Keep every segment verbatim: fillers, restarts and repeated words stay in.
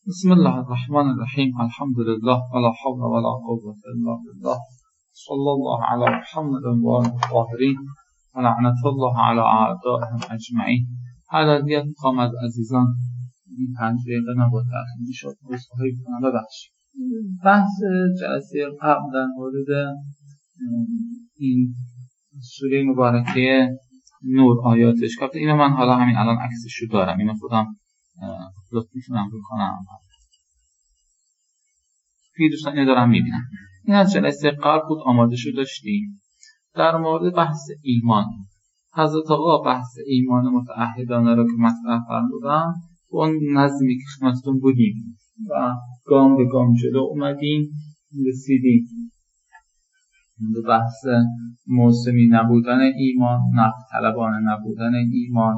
بسم الله الرحمن الرحیم. الحمد لله ولا حول ولا قوة الا بالله. صلی الله علی محمد و آله الطاهرین و لعنت الله علی اعدائهم اجمعین. حلاليت میخوام از عزیزان این پنج دقیقه نباید تأخیر میشد رسوهای بکنم ببخشید. بحث جلسه قبل در مورد این سوره مبارکه نور آیاتش که اینو من حالا همین الان عکسش رو دارم، اینو خودم لطف میتونم بکنم که دوستان اینو دارم میبینم. این از جلسه قبل بود، آماده شو داشتیم در مورد بحث ایمان. حضرت آقا بحث ایمان متعهدانه رو که مطرح فرمودن و اون نظمی که خدمتتون بودیم و گام به گام جلو اومدیم رسیدیم به بحث موسمی نبودن ایمان، نقد طلبانه نبودن ایمان،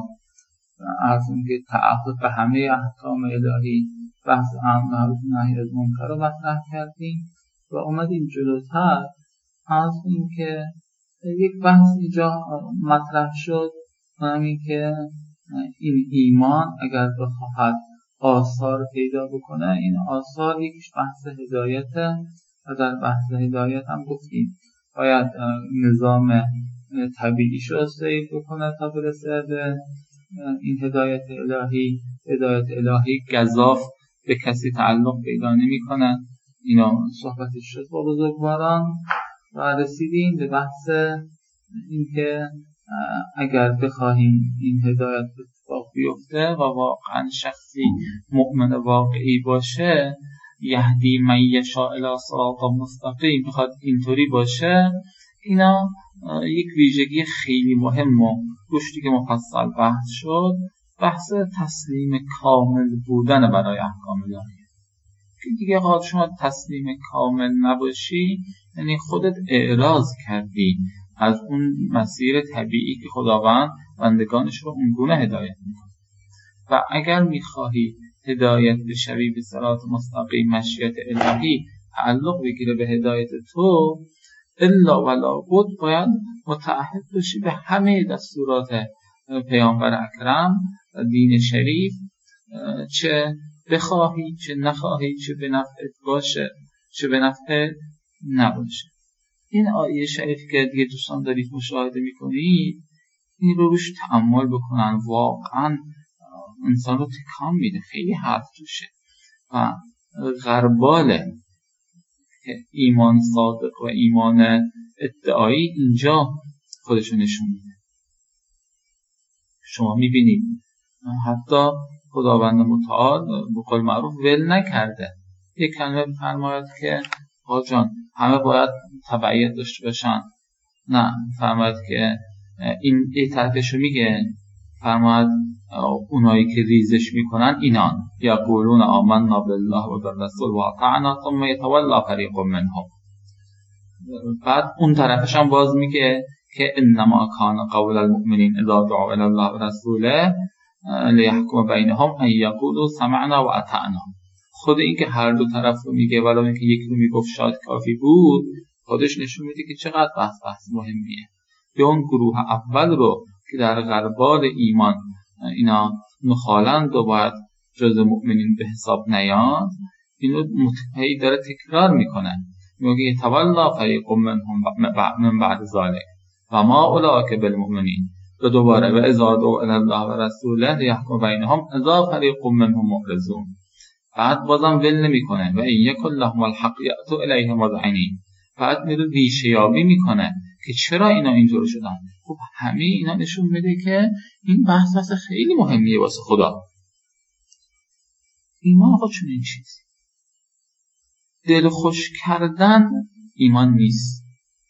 از اینکه تعهد به همه احکام الهی، بحث امر معروف نهی از منکر رو مطرح کردیم و اومدیم جلوتر از اینکه یک بحث اینجا مطرح شد، همین که این ایمان اگر بخواهد آثار پیدا بکنه، این آثار یکیش بحث هدایته و در بحث هدایت هم گفتیم باید نظام طبیعیش رو سیر بکنه تا برسه به این هدایت الهی. هدایت الهی گزاف به کسی تعلق پیدا نمی کنه. اینا صحبتش شد با بزرگواران و رسیدیم به بحث اینکه اگر بخواهیم این هدایت اتفاق بیفته و واقعا شخصی مؤمن واقعی باشه، یهدی من یشاء الی صراط مستقیم، بخواد اینطوری باشه، اینا یک ویژگی خیلی مهم و گوشتی که مفصل بحث شد، بحث تسلیم کامل بودن برای احکام الهی. که دیگه خواهد شما تسلیم کامل نباشی یعنی خودت اعراض کردی از اون مسیر طبیعی که خداوند بندگانش رو اونگونه هدایت میکنه. و اگر میخواهی هدایت بشوی به صراط مستقیم، مشیت الهی تعلق بگیره به هدایت تو، الا ولا بد باید متعهد باشی به همه دستورات پیامبر اکرم و دین شریف، چه بخواهی چه نخواهی، چه به نفعت باشه چه به نفعت نباشه. این آیه شریف که دیگه دوستان دارید مشاهده میکنید، این رو روش تأمل بکنن، واقعا انسان رو تکان میده، خیلی حرف توشه و غرباله که ایمان صادق و ایمان ادعایی اینجا خودشو نشون میده. شما میبینید حتی خداوند متعال به قول معروف ول نکرده. یک کلمه فرماید که آقا جان همه باید تبعیت داشته باشن، نه، فرماید که این ای طرفشو میگه، فرماید اونایی که ریزش میکنن اینان یقولون آمنا بالله و بالرسول و اطعنا ثم یتولی فریق منهم. بعد اون طرفش هم باز میگه که انما کان قول المؤمنین اذا دعوا الی الله و رسوله لیحکم بینهم ان یقولوا سمعنا و اطعنا. خود این که هر دو طرف رو میگه، ولی اینکه یک رو میگفت شاید کافی بود، خودش نشون میده که چقدر بحث بحث مهمیه. یا اون گروه اول رو که در غربال ایمان اینا مخالند و باید جز مؤمنین به حساب نیاد، اینو متحی داره تکرار میکنه، میگه تولا فریق منهم من بعد ذلک و ما اولئک بالمؤمنین، و دوباره و اذا دعوا الی الله و رسوله لیحکم بینهم اذا فریق منهم معرضون. بعد بازم ول نمیکنه و این یکن لهم الحق یأتوا الیه مذعنین. بعد میره ریشه یابی میکنه که چرا اینا اینطور شدن. خب همه اینا نشون میده که این بحث بحث خیلی مهمیه واسه خدا. ایمان آقا چون این چیز دل خوش کردن ایمان نیست.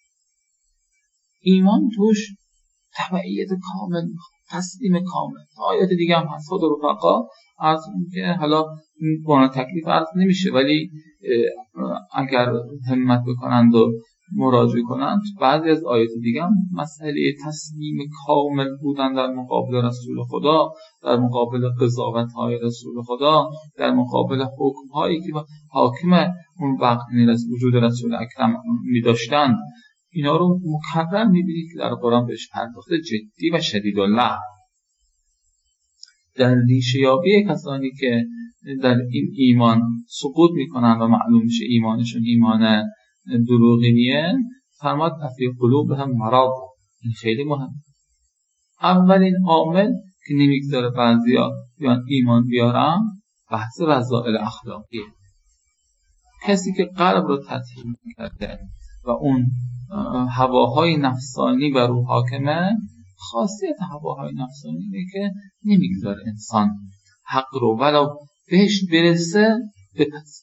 ایمان توش تبعیت کامل میخواد، تسلیم کامل. آیات دیگه هم هست، خود رفقا از اینکه حالا با تکلیف عرض نمیشه، ولی اگر همت بکنند و مراجعه کنند، بعضی از آیات دیگه هم مسئله تسلیم کامل بودن در مقابل رسول خدا، در مقابل قضاوت‌های رسول خدا، در مقابل حکم‌هایی که حاکم اون وقت وجود رسول اکرم می‌داشتند، اینا رو مکرر می‌بینید که در قرآن بهش پرداخته، جدی و شدید الله. در ریشه یابی کسانی که در این ایمان سقوط میکنن و معلوم میشه ایمانشون ایمان دروغینیه، فرماد فی قلوبهم مرض. این خیلی مهم. اولین عامل که نمیگذاره بعضیا بیان ایمان بیارن بحث رذائل اخلاقیه. کسی که قلب رو تطهیر کرده و اون هواهای نفسانی بر او حاکمه، خاصیت هواهای نفسانی اینه که نمیگذاره انسان حق رو ولو بهش برسه بپذیره.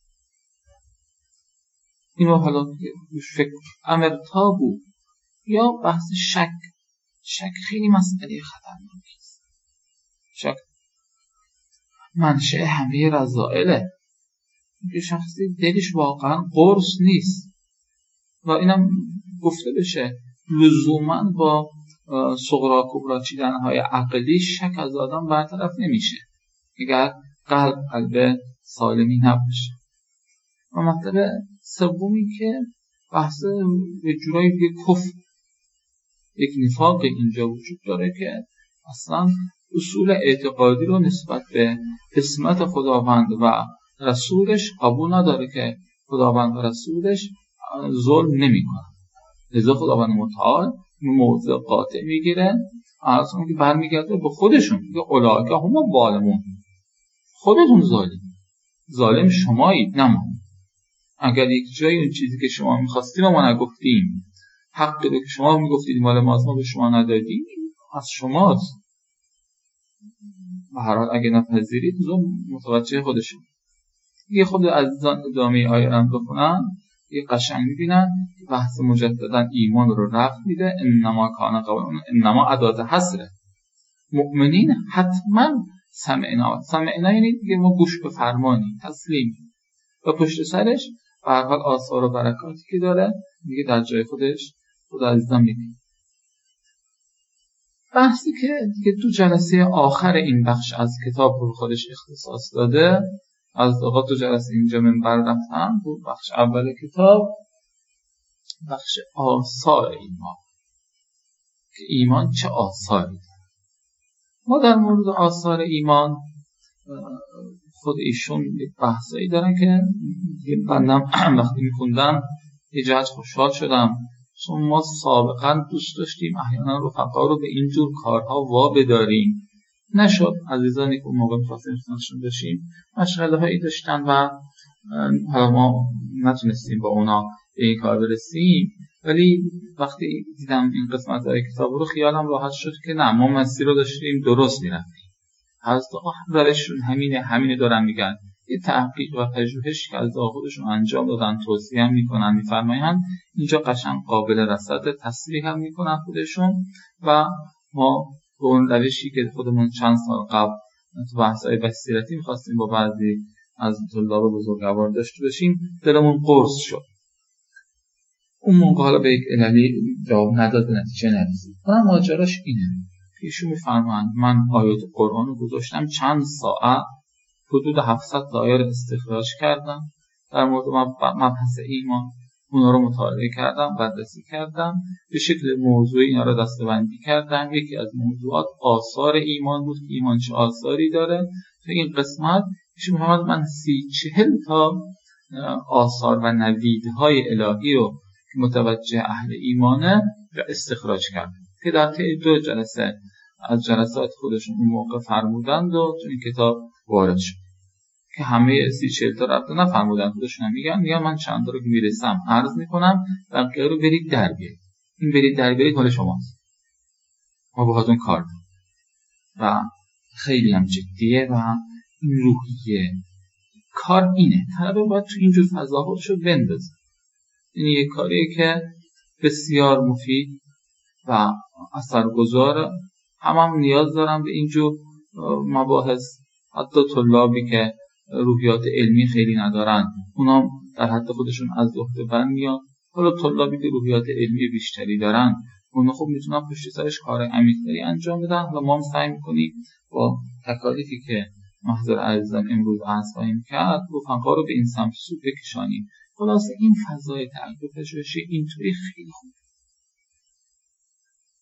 اینو حالا فکر امر تابو یا بحث شک. شک خیلی مسئله خطرناکی است. شک منشأ همه رذائله. یه شخصی دلش واقعا قرص نیست و اینم گفته بشه لزوما با صغرا کبرا چیدنهای عقلی شک از آدم برطرف نمیشه اگر قلب قلب سالمی نباشه. و مطلب سومی که بحث به جورایی یک کفر، یک نفاق اینجا وجود داره که اصلا اصول اعتقادی رو نسبت به قسمت خداوند و رسولش قبول نداره که خداوند و رسولش ظلم نمی کنن. لذا خداوند متعال موضع قاطع میگیره، اصلا که برمیگرده به خودشون، میگه اولئک هم الظالمون، خودتون ظالم ظالم شمایید نه ما. اگر یک جای اون چیزی که شما میخواستیم ما نگفتیم، حقی رو که شما میگفتید مال ماست ما به شما ندادیم، از شماست. به هر حال اگه نپذیرید ظلم متوجه خودشون. یه خود عزیزان ادامه آیه رو بخونن، یه قشنگ میبینن بحث مجددا ایمان رو رفت میده. انما کان قول انما ادات حسره، مؤمنین حتما سمعنا. سمعنا یعنی دیگه ما گوش به فرمانی تسلیم و پشت سرش به هر حال آثار و برکاتی که داره دیگه در جای خودش خدا عزیزم میگه. بحثی که دیگه تو جلسه آخر این بخش از کتاب رو خودش اختصاص داده، از آقا تو جلسه اینجا منبر رفتم، بود بخش اول کتاب، بخش آثار ایمان، که ایمان چه آثاری داره. ما در مورد آثار ایمان خود ایشون یک بحثایی دارن که بندم وقتی میخوندم یه جهت خوشحال شدم، چون ما سابقا دوست داشتیم احیانا رفقا رو به اینجور کارها وا بداریم. نشد. عزیزانی که اون موقع می‌خواستیم خدمتشون باشیم مشغله هایی داشتن و حالا ما نتونستیم با اونا به این کار برسیم، ولی وقتی دیدم این قسمت های کتاب رو خیالم راحت شد که نه، ما مسیر رو داشتیم درست میرفتیم. از روششون همینه، همینه دارن میگن. یه تحقیق و پژوهش که از خودشون انجام دادن توصیه هم میکنن، میفرمایند اینجا قشنگ قابل رصد، تصریح هم میکنن خودشون. و ما به اون روشی که خودمون چند سال قبل تو بحث‌های بصیرتی می‌خواستیم با بعضی از طلاب بزرگوار داشته باشیم، دلمون قرص شد. اون موقع حالا به یک عللی جواب نداد، نتیجه نرسید. اما ماجراش اینه که ایشون می‌فرمایند من آیات قرآن رو گذاشتم چند ساعت، حدود هفتصد تا آیه رو استخراج کردم در مورد مبحث ایمان، اونا رو مطالعه کردم، بررسی کردم، به شکل موضوعی اینا رو دسته‌بندی کردم. یکی از موضوعات آثار ایمان بود که ایمان چه آثاری داره. تو این قسمت ایشون می‌فرماد من سی چهل تا آثار و نویدهای الهی رو که متوجه اهل ایمانه را استخراج کردم که در طی دو جلسه از جلسات خودشون اون موقع فرمودند و تو این کتاب وارد شد که همه سی چهل تا رفته نفرمودن، خودشون هم میگن میگن من چند تا رو که میرسم عرض میکنم بقیه رو برید در بیارید. این برید در بیارید مال شماست، ما باهاتون کار داریم و خیلی هم جدیه. و این روحیه کار اینه، طلبه باید تو اینجور فضا خودشو بندازه. این یک کاریه که بسیار مفید و اثرگذاره. هم هم نیاز دارم به اینجور مباحث. حتی طلابی که روحیات علمی خیلی ندارن اونا در حد خودشون از عهده برمیان. حالا طلابی که روحیات علمی بیشتری دارن اونا خوب میتونن پشت سرش کار عمیق‌تری انجام بدن و ما هم سعی می‌کنیم با تکالیفی که محضر عزیزان امروز عرض خواهیم کرد رفقا رو به این سمت سو بکشانیم. خلاصه این فضای تحقیق پژوهشی اینطوری خیلی خوب.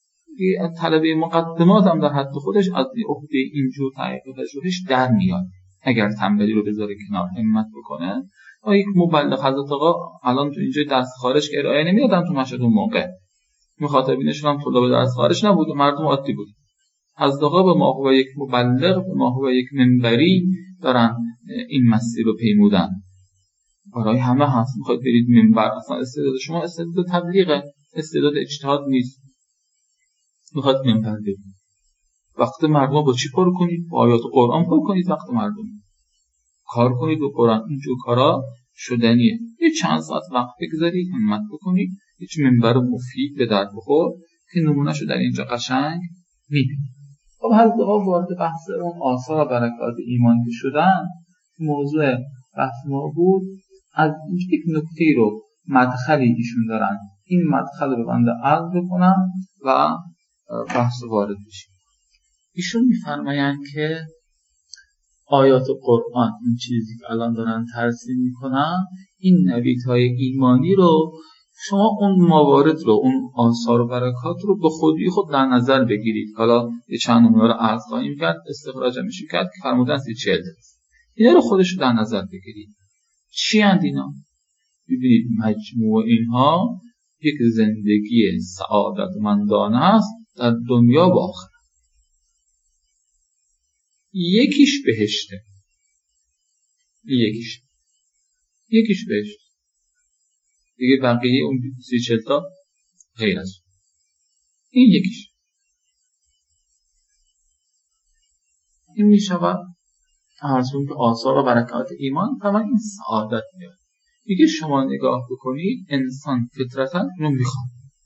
طلبه مقدمات هم در حد خودش از عهده اینجور تحقیق پژوهش در میاد. اگر تنبلی رو بذاره کنار همت بکنه. و یک مبلغ حضرت آقا الان تو اینجا درس خارج که ارائه نمیدادن تو مشهد اون موقع، مخاطبینشون هم طلاب درس خارج نبود، مردم عادی بود. حضرت آقا به ما هو یک مبلغ، به ما هو یک منبری دارن این مسیر رو پیمودن. برای همه هست. میخواید برید منبر، اصلا استعداد شما استعداد تبلیغه، استعداد اجتهاد نیست. میخواید منبر برید، وقت مردم با چی پر کنید؟ با آیات قرآن پر کنید. وقت مردم کار کنید با قرآن. اینجور کارا شدنیه. یه چند ساعت وقت بگذارید، همت بکنید، هیچ منبر مفید به درد بخور که نمونهشو در اینجا قشنگ میبینید. خب حضرت آقا وارد بحث اون آثار و برکات ایمان که شدن، موضوع بحث ما بود. از یک نکته رو مدخلی ایشون دارن، این مدخل رو بنده عرض بکنم و بحث وارد بشیم. ایشون میفرمایند که آیات قرآن، این چیزی که الان دارن ترسیم میکنن، این نویدهای ایمانی رو شما اون موارد رو، اون آثار و برکات رو به خودی خود در نظر بگیرید. حالا یه چند نمونه رو عرض خواهیم کرد، استخراج میشه کرد که فرمودن سی چهل است. اینا رو خودش رو در نظر بگیرید. چی اند اینا؟ ببینید مجموع اینها یک زندگی سعادتمندانه است در دنیا و آخرت. یکیش بهشته، یکیش یکیش بهشت، دیگه بقیه اون سی چل تا غیر از این یکیش. این می شود ارزون که آثار و برکات ایمان تمام این سعادت میاد. دیگه شما نگاه بکنید، انسان فطرتاً اینو میخواد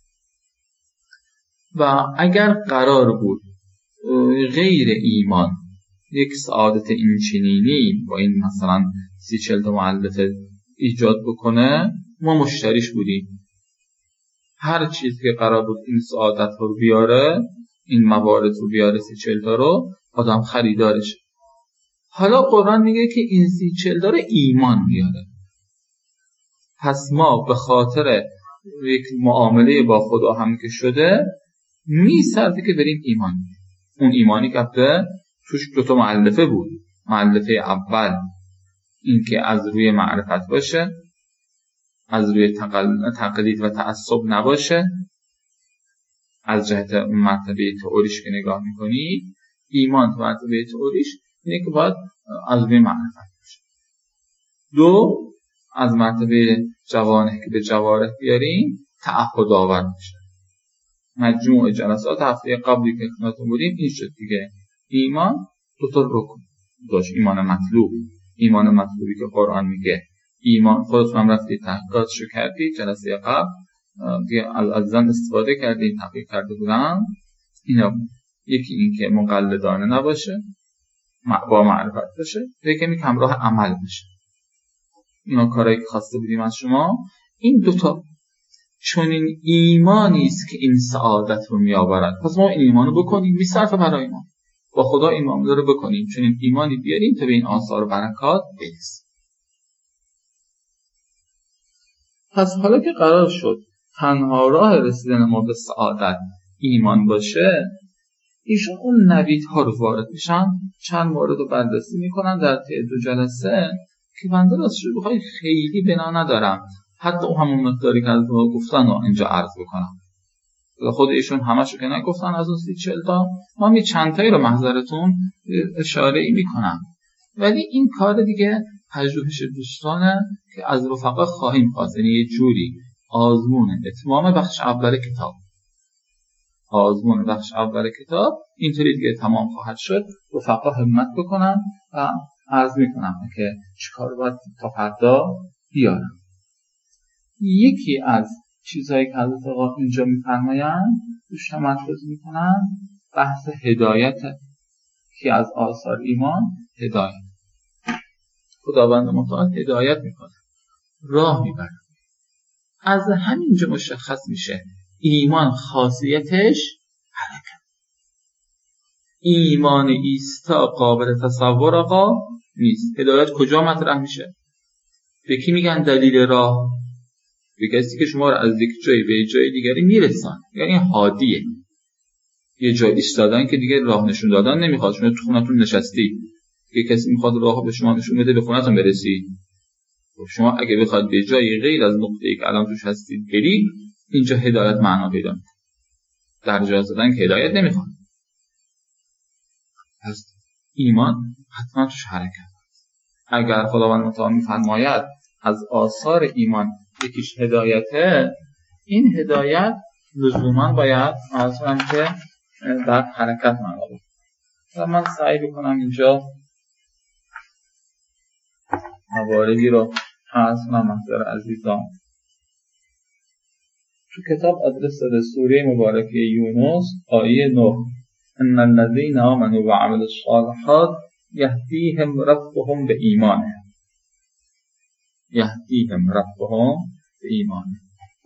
و اگر قرار بود غیر ایمان یک سعادت این چنینی با این مثلا سی چل تا مؤلف ایجاد بکنه، ما مشتریش بودیم. هر چیزی که قرار بود این سعادت رو بیاره، این موارد رو بیاره، سی چل تا رو آدم خریدارشه. حالا قرآن میگه که این سی چل تا رو ایمان بیاره. پس ما به خاطر یک معامله با خدا هم که شده میسرده که بریم ایمان بیاره. اون ایمانی که به توش دوتا مؤلفه بود. مؤلفه اول این که از روی معرفت باشه، از روی تقلید و تعصب نباشه. از جهت مرتبه تئوریش که نگاه میکنی، ایمان تو مرتبه تئوریش اینه که باید از روی معرفت باشه. دو، از مرتبه جوانه که به جوارح بیاریم، تعهد آور باشه. مجموع جلسات هفته قبلی که خدمتتون بودیم این شد دیگه. ایمان دو تا رکن داشت. ایمان مطلوب، ایمان مطلوبی که قرآن میگه ایمان، خودتون هم رفتید تحقیقاتشو کردید جلسه قبل دیگه، از زن استفاده کردید، تحقیق کرده بودن. اینا یکی این که مقلدانه نباشه، با معرفت باشه، یکی می همراه عمل بشه. اینا کارهایی که خواسته بودیم از شما. این دوتا چون این ایمانی است که این سعادت رو می آورد. پس ما این ایمانو بکنیم، میصرفه برای ما با خدا این معامله رو بکنیم، چون این ایمانی بیاریم تا به این آثار و برکات برسیم. پس حالا که قرار شد تنها راه رسیدن ما به سعادت ایمان باشه، ایشون اون نویدها رو وارد میشن، چند مورد رو بررسی میکنن در طی دو جلسه که بنده راستش رو بخوای خیلی بنا ندارم، حتی اون همون مقداری که از ما گفتن رو اینجا عرض بکنم. خود ایشون همشو که نگفتن از اون سی چل تا، ما می چند تایی رو محضرتون اشاره ای میکنم. ولی این کار دیگه پژوهش دوستانه که از رفقا خواهیم خواست، یعنی یه جوری آزمون اتمام بخش اول کتاب، آزمون بخش اول کتاب اینطوری دیگه تمام خواهد شد. رفقا همت بکنن و عرض میکنم که چیکار باید تا فردا بیارم. یکی از چیزهایی که حضرت آقا اینجا میفرمایند روش تمرکز میکنن بحث هدایت، که از آثار ایمان هدایت. خداوند متعال هدایت میکنه، راه میبره. از همینجا مشخص میشه ایمان خاصیتش حرکت. ایمان ایستا قابل تصور آقا نیست. هدایت کجا مطرح میشه؟ به کی میگن دلیل راه؟ به کسی که شما رو از یک جایی به جای دیگری میرسان، یعنی هادیه. یه جای ایستادن که دیگه راه نشون دادن نمیخواد، شما تو خونتون نشستی یه کسی میخواد راه به شما نشون بده به خونه‌تون برسید، شما اگه بخواید به جای غیر از نقطه‌ای که الان توش هستید برید، اینجا هدایت معنا پیدا می‌کنه. در جا زدن که هدایت نمیخواد. پس ایمان حتما توش حرکت هست. اگر خداوند متعال می‌فرماید از آثار ایمان یکیش هدایته، این هدایت لزوما باید مثلا که در حرکت معنا بده. من سعی بکنم اینجا مواردی رو از محضر عزیزان تو کتاب آدرس داده سوره مبارکه یونس آیه نه، ان الذين آمنوا وعملوا الصالحات یهدیهم ربهم به ایمانه یهدیهم ربهم به ایمانه.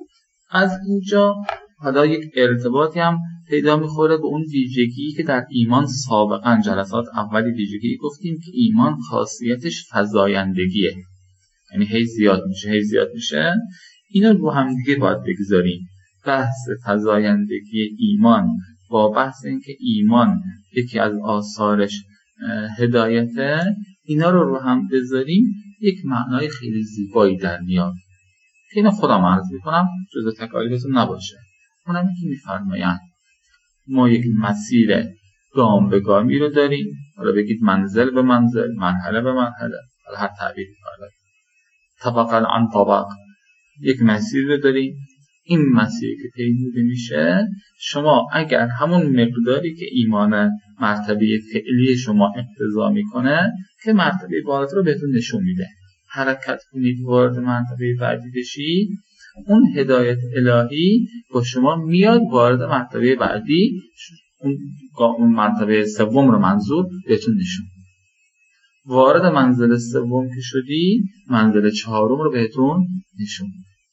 از اینجا حالا یک ارتباطی هم پیدا میخوره به اون ویژگی که در ایمان سابقا جلسات اولی ویژگی گفتیم که ایمان خاصیتش فزایندگیه، یعنی هی زیاد میشه هی زیاد میشه. اینا رو هم دیگه باید بگذاریم. بحث فزایندگی ایمان با بحث اینکه ایمان یکی از آثارش هدایته، اینا رو رو هم بذاریم، یک معنای خیلی زیبایی در میاد که اینو خودم عرض میکنم جزء تکالیفتون نباشه. اونم که میفرمایند ما یک مسیر گام به گامی رو داریم، حالا بگید منزل به منزل، مرحله به مرحله، حالا هر تعبیری فرد طبقا عن طبق، یک مسیر رو داریم. این مسیر که پیموده میشه، شما اگر همون مقداری که ایمان مرتبه فعلی شما اقتضا میکنه که مرتبه بالاتر رو بهتون نشون میده، حرکت کنید وارد مرتبه بعدی بشید، اون هدایت الهی با شما میاد وارد مرتبه بعدی، اون مرتبه سوم رو منظور بهتون نشون. وارد منزل سوم که شدی، منزل چهارم رو بهتون نشون.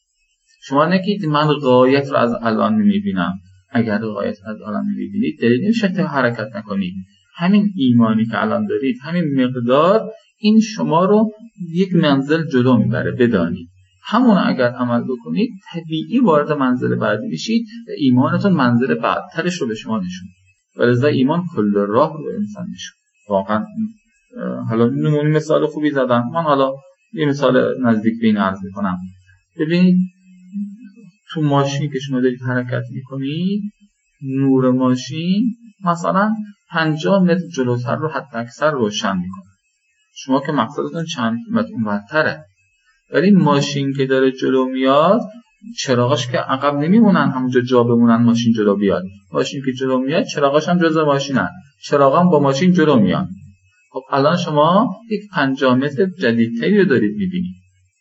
شما نگید من غایت رو از الان نمیبینم. اگر غایت رو از الان نمیبینید دلیل نمیشه که حرکت نکنید. همین ایمانی که الان دارید، همین مقدار، این شما رو یک منزل جلو میبره. بدانید همون اگر عمل بکنید طبیعی وارد منزل بعدی میشید و ایمانتون منزل بعدترش رو به شما نشون. ولذا ایمان کل راه رو به انسان نشون. واقعا حالا نمونه مثال خوبی زدم. من حالا یه مثال نزدیک به این عرض میکنم. ببینید تو ماشین که شما دارید حرکت میکنید، نور ماشین مثلا پنجاه متر جلوتر رو حتی اکثر روشن میکنه. شما که مقصدتون چند متر اونورتره، ولی ماشین که داره جلو میاد چراغاش که عقب نمیمونن همونجا جا بمونن ماشین جلو بیاد. ماشین که جلو میاد چراغاش هم جزء ماشینن، چراغ هم با ماشین جلو میاد. خب الان شما یک پنجاه متر جدیدتری رو دارید میبینید.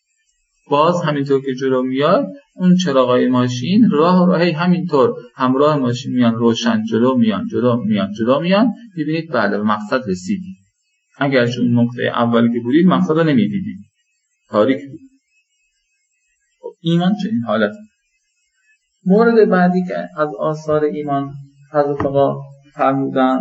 باز همینطور که جلو میاد اون چراغای ماشین راه راهی همینطور همراه ماشین میان روشن، جلو میان جلو میان جلو میان. میبینید بله به مقصد رسیدید. اگر چون نقطه اولی که بودید مقصد رو نمیدیدید، تاریک بود. خب ایمان چه این حالت. مورد بعدی که از آثار ایمان حضرت آقا فرمودن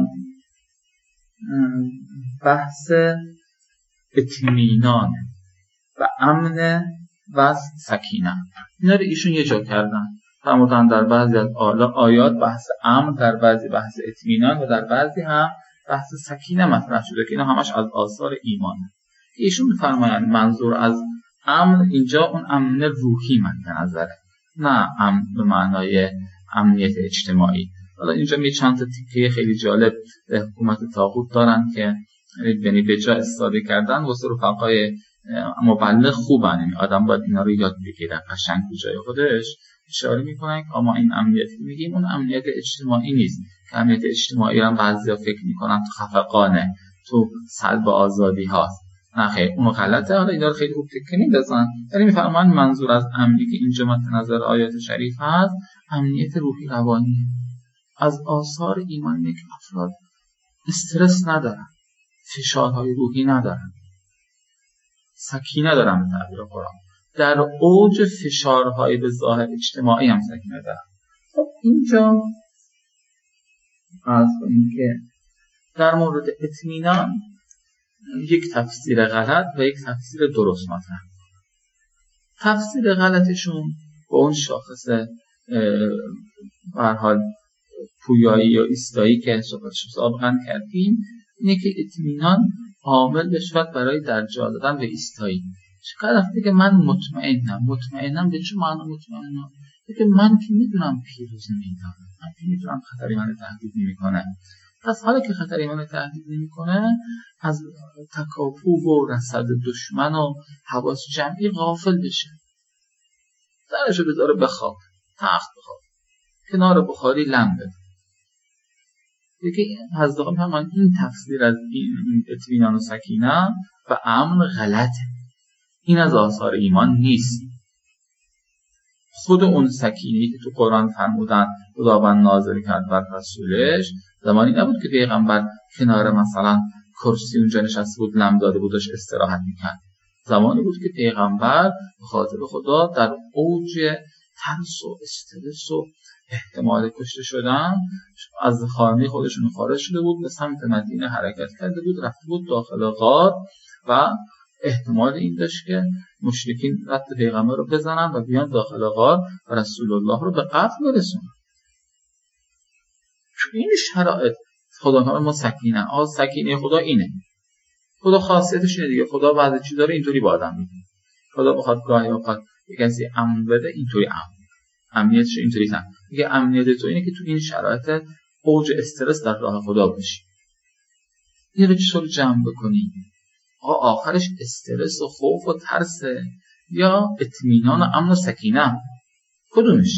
بحث اطمینان و امن و سکینه. اینا رو ایشون یه جا کردن. فرمودن در بعضی از آیات بحث امن، در بعضی بحث اطمینان و در بعضی هم بحث سکینه مطرح شده که اینا همش از آثار ایمانه. ایشون می‌فرمایند منظور از امن اینجا اون امن روحی مد نظره، نه امن به معنای امنیت اجتماعی. حالا اینجا می چند تا تیکه خیلی جالب حکومت طاغوت دارن که یعنی به جا استفاده کردن واسه رفقای مبلغ خوبن، یعنی آدم باید اینا رو یاد بگیره قشنگ تو جای خودش. اشاره میکنن که اما این امنیتی که میگیم اون امنیت اجتماعی نیست که امنیت اجتماعی رو بعضیا فکر میکنن تو خفقانه، تو سلب آزادی هاست. نه خیر، اون غلطه. حالا اینا رو خیلی خوب تکه میندازن. یعنی میفرمان منظور از امنی که اینجا مد نظر آیات شریف هست امنیت روحی روانی. از آثار ایمانه که افراد استرس ندارن، فشارهای روحی ندارن، سکینه دارن. به تعبیر قرآن در اوج فشارهای به ظاهر اجتماعی هم سکینه دارن. خب اینجا از این که در مورد اطمینان یک تفسیر غلط و یک تفسیر درست مطرح. تفسیر غلطشون با اون شاخص به هر حال پویایی یا ایستایی که صحبتش سابقا کردیم اینه که اطمینان عامل بشود برای درجا دادن به ایستایی. چقدر وقتی که من مطمئنم مطمئنم به چه معنی مطمئنم؟ که من که میدونم پیروز نمیدم، من که میدونم خطری من تهدید نمیکنه. پس حالا که خطری من تهدید نمیکنه، از تکاپو و رصد دشمن و حواس جمعی غافل بشه، سرشو بذاره بخواب، تخت بخواب، کنار بخاری لم بده. دیگه حضرت آقا میگن این تفسیر از این اطمینان و سکینه و امن غلطه. این از آثار ایمان نیست. خود اون سکینه‌ای که تو قرآن فرمودن خداوند نازل کرد بر رسولش، زمانی نبود که پیغمبر کنار مثلا کرسی اونجا نشسته بود لم داده بود داشت استراحت میکرد. زمانی بود که پیغمبر به خاطر خدا در اوج ترس و استرس و احتمال کشته شدن از خانه خودشون خارج شده بود، به سمت مدینه حرکت کرده بود، رفته بود داخل غار و احتمال این داشت که مشرکین رد پیغمبر رو بزنن و بیان داخل غار و رسول الله رو به قتل برسونن. چون این شرایط خدا ما سکینه، آ سکینه خدا اینه. خدا خاصیتش اینه دیگه. خدا بعضی چیزا رو اینطوری با آدم میده. خدا بخواد گاهی اوقات کسی امن بده، اینطوری امن. امنیتش اینطوری نه. میگه امنیت تو اینه که تو این شرایط اوج استرس در راه خدا باشی. این رو چطور جمع بکنی؟ آقا آخرش استرس و خوف و ترس یا اطمینان و امن و سکینه؟ کدومش؟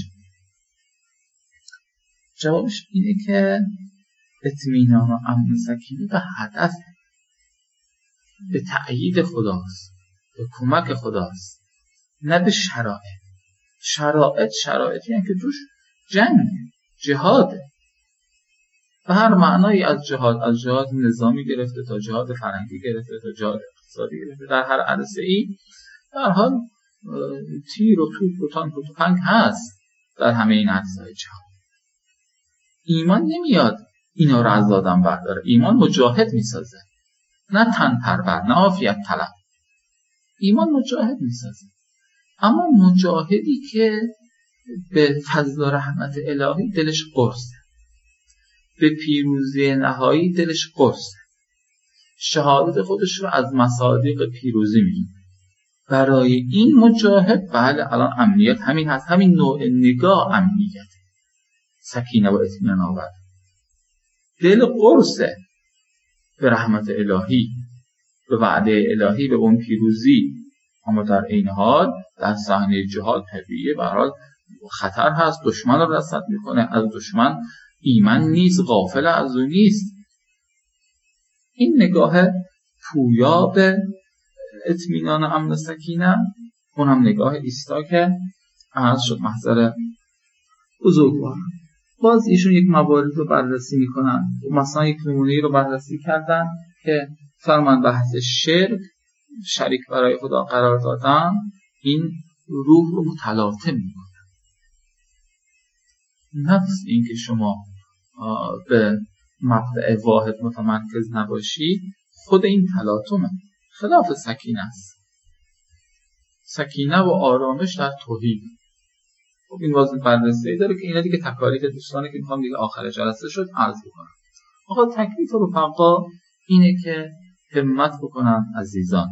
جوابش اینه که اطمینان و امن و سکینه به هدف، به تأیید خداست، به کمک خداست، نه به شرایط. شرایط شرایطی هستند که توش جنگ، جهاده، و هر معنایی از جهاد، از جهاد نظامی گرفته تا جهاد فرهنگی گرفته تا جهاد اقتصادی گرفته، در هر عرصه ای در حال تیر و توپ و تانک و تفنگ هست در همه این عرصه‌های جهاد. ایمان نمیاد اینا رو از آدم برداره. ایمان مجاهد میسازه، نه تن پرور، نه عافیت طلب. ایمان مجاهد میسازه. اما مجاهدی که به فضل و رحمت الهی دلش قرصه، به پیروزی نهایی دلش قرصه، شهادت خودش رو از مصادیق پیروزی میدونه. برای این مجاهد بله الان امنیت همین هست، همین نوع نگاه امنیت، سکینه و اطمینان آور، دل قرصه به رحمت الهی، به وعده الهی، به اون پیروزی. اما در این حال در صحنه جهاد طبیعیه، به هر حال خطر هست، دشمن رو رصد میکنه، از دشمن ایمن نیست، غافل از اون نیست. این نگاه پویا به اطمینان و امن و سکینه، اون هم نگاه ایستا که عرض شد محضر بزرگوار. باز ایشون یک موارد رو بررسی میکنن، مثلا یک نمونه رو بررسی کردن که فرمان بحث شرک، شریک برای خدا قرار دادن، این روح رو متلاطم میکنه. نفس این که شما به مبدأ واحد متمرکز نباشی، خود این تلاطمه، خلاف سکینه است. سکینه و آرامش در توحید. خب این واسه بررسی داره که اینا دیگه تکالیف دوستانه که میخوام دیگه آخر جلسه شد عرض بکنم. آقا تکلیف رفقا اینه که همت بکنن عزیزان،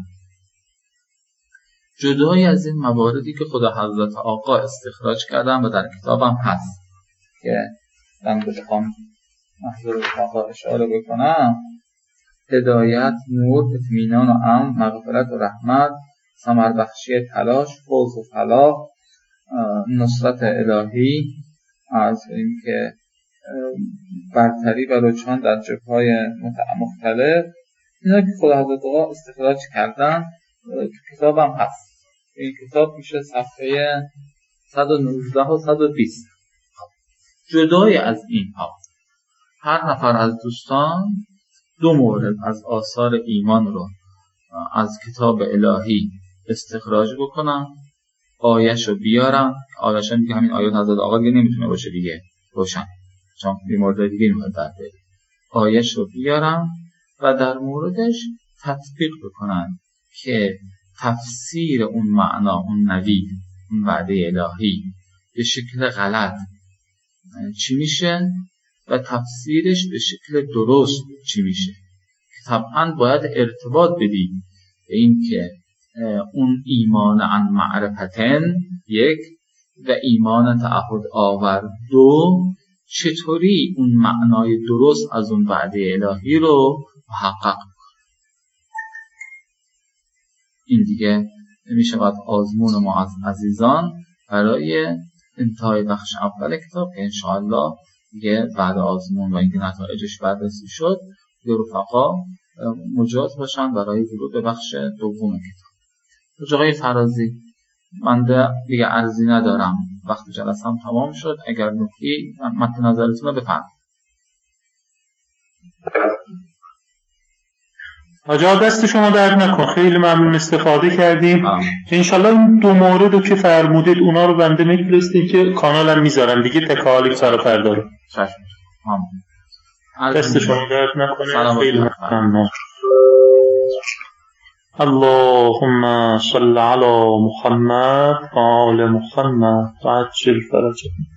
جدای از این مواردی که خدا حضرت آقا استخراج کردن و در کتابم هست که من بخوام محضر رفقا اشاره بکنم: هدایت، نور، اطمینان و امن، مغفرت و رحمت، ثمربخشی تلاش، فوز و فلاح، نصرت الهی، از این که برتری و رجحان در جبهه‌های مختلف. اینا که خدا حضرت آقا استخراج کردن تو کتابم هست. این کتاب میشه صفحه صد و نوزده و صد و بیست. جدای از اینها هر نفر از دوستان دو مورد از آثار ایمان رو از کتاب الهی استخراج بکنن، آیش رو بیارن. آیش هم دیگه همین آیات حضرت آقا دیگه نمیتونه باشه دیگه، روشن، چون این مورد دیگه نمیتونه در بیاره. آیش رو بیارن و در موردش تطبیق بکنن که تفسیر اون معنا، اون نوید، اون وعده الهی به شکل غلط چی میشه و تفسیرش به شکل درست چی میشه. طبعا باید ارتباط بدیم به این که اون ایمان عن معرفتن یک و ایمان تعهد آور دو چطوری اون معنای درست از اون وعده الهی رو محقق کنه. این دیگه نمیشه باید آزمون ما از عزیزان برای انتهای بخش اول کتاب که انشاءالله دیگه بعد آزمون و اینکه نتایجش بررسی شد دیگه رفقا مجاز باشن برای ورود به بخش دوم کتاب. آقای فرازی من دیگه عرضی ندارم، وقت جلسم تمام شد. اگر نکتی متن نظرتون رو بفرمایید. آجا دست شما درد نکن، خیلی ممنون، استفاده کردیم. انشالله این دو مورد رو که فرمودید اونا رو بنده میفرستید که کانالم میذارم دیگه تکالیف سر فردا رو. دست شما درد نکنه، خیلی ممنون. اللهم صل على محمد و آل محمد و عجل فرجهم.